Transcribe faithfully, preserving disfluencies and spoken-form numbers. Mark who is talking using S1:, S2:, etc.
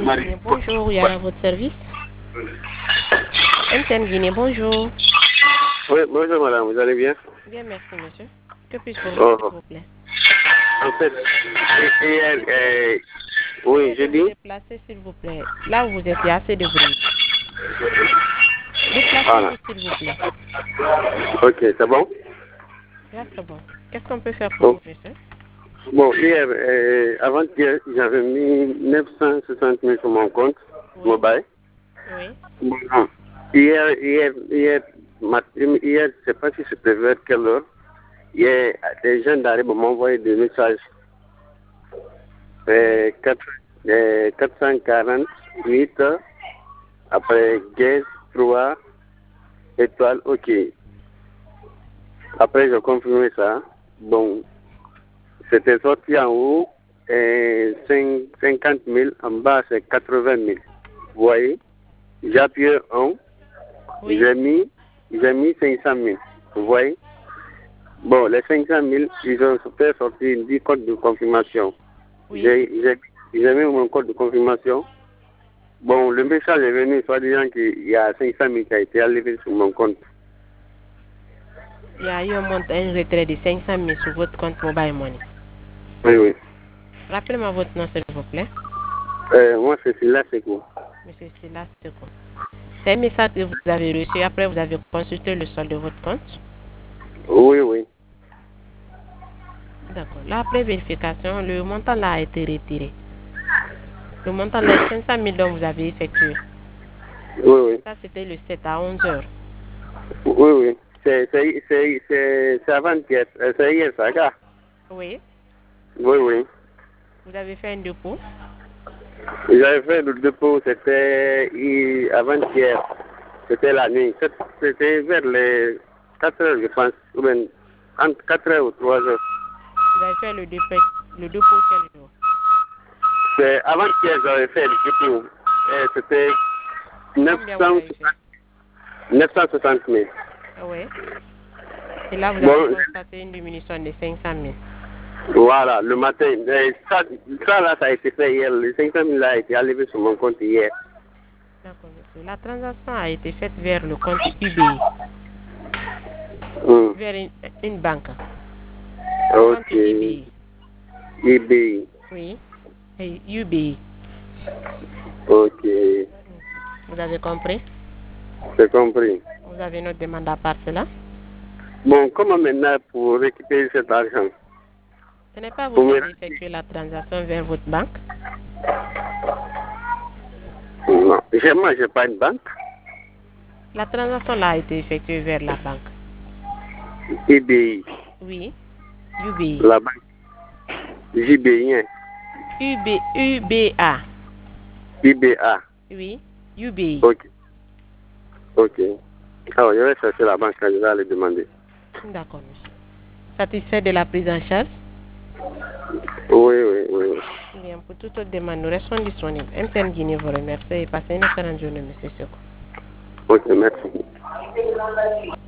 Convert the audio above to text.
S1: Guinée, bonjour, il y a à votre service. M T N Guinée, bonjour.
S2: Oui, bonjour madame, vous allez bien?
S1: Bien, merci monsieur. Que puis-je pour vous,
S2: Oh.
S1: s'il vous plaît?
S2: En fait, hier, euh, oui, je dis.
S1: Déplacez, s'il vous plaît. Là où vous êtes, il y a assez de bruit. Déplacez-vous,
S2: Voilà.
S1: s'il vous plaît.
S2: Ok, c'est bon?
S1: Là, c'est bon. Qu'est-ce qu'on peut faire pour
S2: Bon,
S1: vous, monsieur?
S2: bon hier, euh, avant-hier, j'avais mis neuf cent soixante mille sur mon compte
S1: Oui.
S2: mobile.
S1: Oui.
S2: Bon, hier, hier, hier, matin, hier, je ne sais pas si c'était vers quelle heure, hier, des gens d'arrive m'ont envoyé des messages. Euh, quatre, euh, quatre cent quarante-huit, après gaz, trois, étoile, ok. Après, j'ai confirmé ça. Bon, c'était sorti en haut, et cinquante mille, en bas, c'est quatre-vingt mille. Vous voyez? J'ai appuyé un,
S1: Oui.
S2: j'ai mis, j'ai mis cinq cent mille. Vous voyez? Bon, les cinq cent mille, ils ont fait sortir dix codes de confirmation.
S1: Oui.
S2: J'ai, j'ai, j'ai mis mon code de confirmation. Bon, le message est venu, soit disant qu'il y a cinq cent mille qui a été enlevé sur mon compte.
S1: Il y a eu un, montant, un retrait de cinq cent mille sur votre compte Mobile Money.
S2: Oui, oui.
S1: Rappelez-moi votre nom, s'il vous plaît.
S2: Euh, moi, c'est là, c'est quoi?
S1: Monsieur Silas Seco. C'est un message que vous avez reçu. Après, vous avez consulté le solde de votre compte.
S2: Oui, oui.
S1: D'accord. Là, après vérification, le montant là a été retiré. Le montant là est cinq cent mille dont vous avez effectué.
S2: Oui, oui.
S1: Ça, c'était le sept à onze heures.
S2: Oui, oui. C'est, c'est, c'est, c'est, c'est avant-hier. Euh, C'est hier, ça, gars?
S1: Oui.
S2: Oui, oui.
S1: Vous avez fait un dépôt.
S2: J'avais fait le dépôt, c'était hi- avant-hier. C'était la nuit. C'est- C'était vers les quatre heures, je pense. Ou bien entre quatre heures ou trois heures.
S1: Vous avez fait le dépôt, le dépôt quel jour?
S2: C'est avant-hier, j'avais fait le dépôt. Et c'était
S1: Combien vous avez fait?
S2: neuf cent soixante mille.
S1: Oui. Et là, vous
S2: Bon,
S1: avez constaté une diminution de cinq cent mille.
S2: voilà, le matin. Et ça, ça, là, ça a été fait hier. Les cinq cent mille là a été enlevé sur mon compte hier.
S1: D'accord, monsieur. La transaction a été faite vers le compte U B I.
S2: Hum.
S1: Vers une, une banque.
S2: Ok.
S1: Compte U B I.
S2: I B I.
S1: Oui. Et U B I.
S2: Ok.
S1: Vous avez compris?
S2: J'ai compris.
S1: Vous avez notre demande à part cela?
S2: Bon, comment maintenant pour récupérer cet argent?
S1: Ce n'est pas vous
S2: Pour
S1: qui
S2: me-
S1: avez effectué la transaction vers votre banque?
S2: Non, j'ai- moi, je n'ai pas une banque.
S1: La transaction là a été effectuée vers la banque.
S2: I B I.
S1: Oui. U B I.
S2: La banque. J B I.
S1: U B, U B A.
S2: I B A.
S1: Oui. U B I.
S2: Ok. Ok. Alors, je vais chercher la banque quand je vais aller demander.
S1: D'accord, monsieur. Satisfait de la prise en charge?
S2: Oui, oui, oui. oui.
S1: Bien, pour toute autre demande, nous restons disponibles. M T N Guinée vous remercie et passez une excellente journée, monsieur Seko.
S2: Ok, merci.